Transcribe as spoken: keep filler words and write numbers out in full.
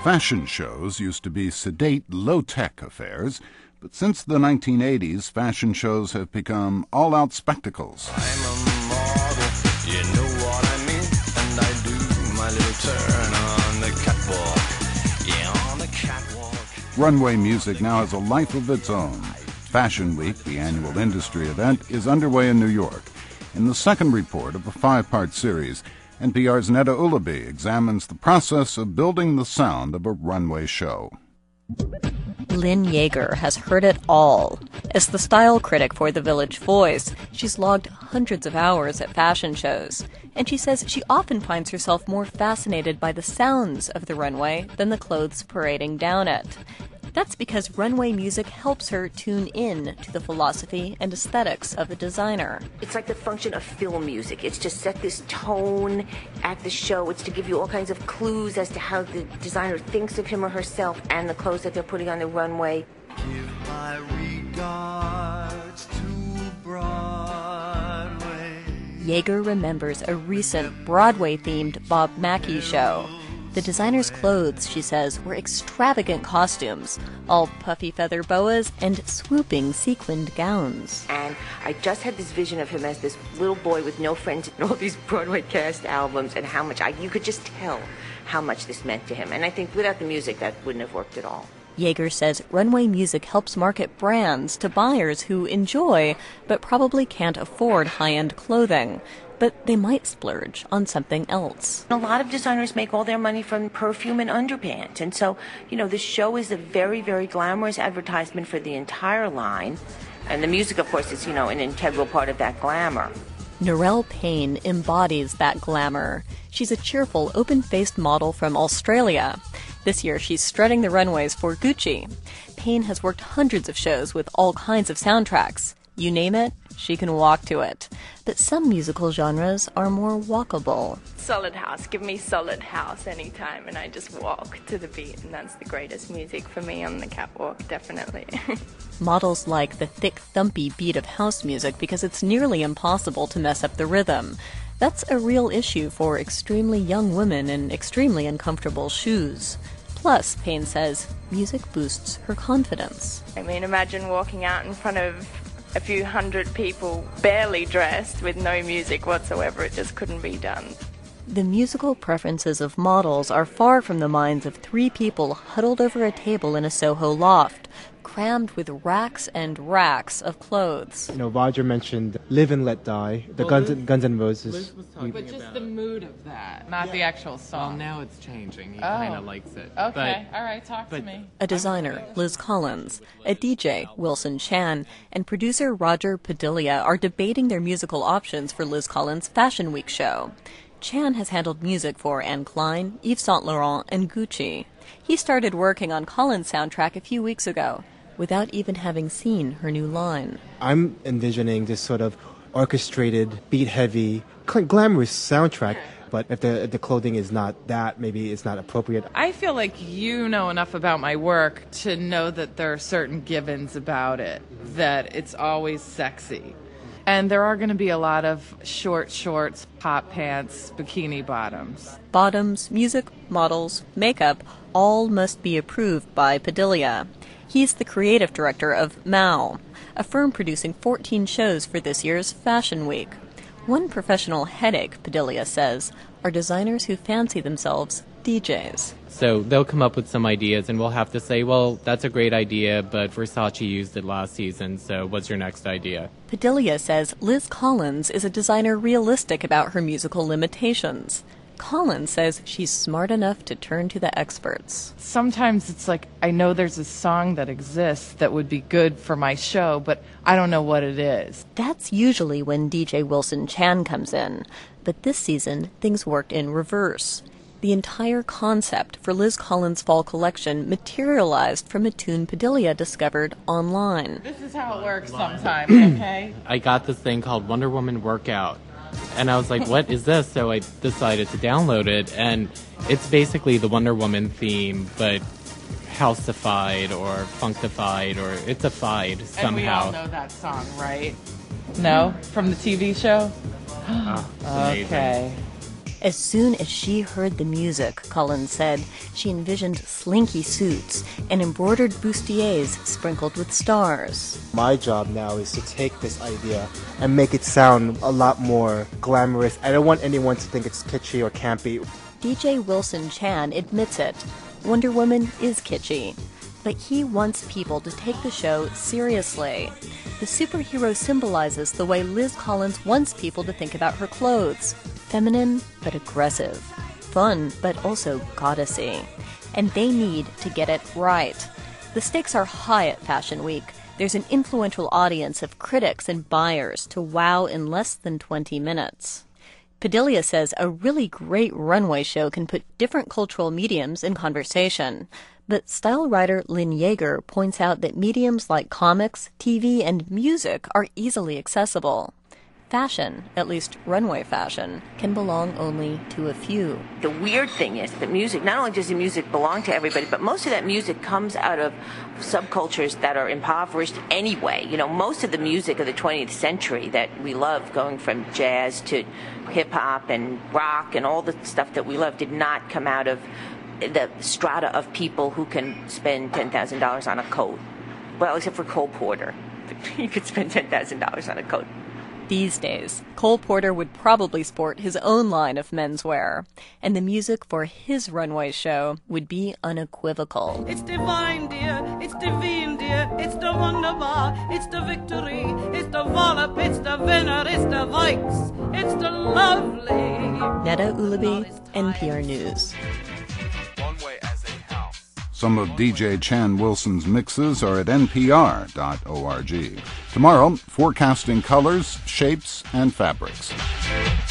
Fashion shows used to be sedate, low-tech affairs, but since the nineteen eighties, fashion shows have become all-out spectacles. I'm a model, you know what I mean, and I do my little turn on the catwalk, yeah, on the catwalk. Runway music now has a life of its own. Fashion Week, the annual industry event, is underway in New York. In the second report of a five-part series, N P R's Neda Ulaby examines the process of building the sound of a runway show. Lynn Yeager has heard it all. As the style critic for The Village Voice, she's logged hundreds of hours at fashion shows, and she says she often finds herself more fascinated by the sounds of the runway than the clothes parading down it. That's because runway music helps her tune in to the philosophy and aesthetics of a designer. It's like the function of film music. It's to set this tone at the show. It's to give you all kinds of clues as to how the designer thinks of him or herself and the clothes that they're putting on the runway. Give my regards to Broadway. Yeager remembers a recent Broadway-themed Bob Mackie show. The designer's clothes, she says, were extravagant costumes, all puffy feather boas and swooping sequined gowns. And I just had this vision of him as this little boy with no friends in all these Broadway cast albums, and how much I, you could just tell how much this meant to him. And I think without the music, that wouldn't have worked at all. Yeager says runway music helps market brands to buyers who enjoy but probably can't afford high-end clothing. But they might splurge on something else. A lot of designers make all their money from perfume and underpants. And so, you know, the show is a very, very glamorous advertisement for the entire line. And the music, of course, is, you know, an integral part of that glamour. Narelle Payne embodies that glamour. She's a cheerful, open-faced model from Australia. This year, she's strutting the runways for Gucci. Payne has worked hundreds of shows with all kinds of soundtracks. You name it, she can walk to it. But some musical genres are more walkable. Solid house. Give me solid house anytime, and I just walk to the beat, and that's the greatest music for me on the catwalk, definitely. Models like the thick, thumpy beat of house music because it's nearly impossible to mess up the rhythm. That's a real issue for extremely young women in extremely uncomfortable shoes. Plus, Payne says, music boosts her confidence. I mean, imagine walking out in front of a few hundred people barely dressed with no music whatsoever. It just couldn't be done. The musical preferences of models are far from the minds of three people huddled over a table in a Soho loft, crammed with racks and racks of clothes. You know, Roger mentioned Live and Let Die, the well, Guns, Liz, Guns N' Roses. Liz was talking but just about the mood of that, not yeah. the actual song. Well, now it's changing. He oh. kind of likes it. Okay, but, all right, talk but, to me. A designer, Liz Collins, a D J, Wilson Chan, and producer Roger Padilla are debating their musical options for Liz Collins' Fashion Week show. Chan has handled music for Anne Klein, Yves Saint Laurent, and Gucci. He started working on Collins' soundtrack a few weeks ago, without even having seen her new line. I'm envisioning this sort of orchestrated, beat-heavy, glamorous soundtrack, but if the, if the clothing is not that, maybe it's not appropriate. I feel like you know enough about my work to know that there are certain givens about it, that it's always sexy. And there are going to be a lot of short shorts, hot pants, bikini bottoms. Bottoms, music, models, makeup, all must be approved by Padilla. He's the creative director of Mao, a firm producing fourteen shows for this year's Fashion Week. One professional headache, Padilla says, are designers who fancy themselves D Js. So they'll come up with some ideas, and we'll have to say, well, that's a great idea, but Versace used it last season, so what's your next idea? Padilla says Liz Collins is a designer realistic about her musical limitations. Collins says she's smart enough to turn to the experts. Sometimes it's like, I know there's a song that exists that would be good for my show, but I don't know what it is. That's usually when D J Wilson Chan comes in. But this season, things worked in reverse. The entire concept for Liz Collins' fall collection materialized from a tune Padilla discovered online. This is how it works sometimes, okay? I got this thing called Wonder Woman Workout, and I was like, what is this? So I decided to download it, and it's basically the Wonder Woman theme, but houseified or funkified, or it's a fied somehow. And we all know that song, right? No? From the T V show? Oh, it's amazing. Okay. As soon as she heard the music, Cullen said, she envisioned slinky suits and embroidered bustiers sprinkled with stars. My job now is to take this idea and make it sound a lot more glamorous. I don't want anyone to think it's kitschy or campy. D J Wilson Chan admits it. Wonder Woman is kitschy. But he wants people to take the show seriously. The superhero symbolizes the way Liz Collins wants people to think about her clothes. Feminine, but aggressive. Fun, but also goddessy. And they need to get it right. The stakes are high at Fashion Week. There's an influential audience of critics and buyers to wow in less than twenty minutes. Padilla says a really great runway show can put different cultural mediums in conversation. But style writer Lynn Yeager points out that mediums like comics, T V, and music are easily accessible. Fashion, at least runway fashion, can belong only to a few. The weird thing is that music, not only does the music belong to everybody, but most of that music comes out of subcultures that are impoverished anyway. You know, most of the music of the twentieth century that we love, going from jazz to hip-hop and rock and all the stuff that we love, did not come out of the strata of people who can spend ten thousand dollars on a coat. Well, except for Cole Porter. You could spend ten thousand dollars on a coat. These days, Cole Porter would probably sport his own line of menswear, and the music for his runway show would be unequivocal. It's divine, dear. It's divine, dear. It's the wunderbar. It's the victory. It's the wallop. It's the winner. It's the Vikes. It's the lovely. Neda Ulaby, N P R News. Some of D J Chan Wilson's mixes are at N P R dot org. Tomorrow, forecasting colors, shapes, and fabrics.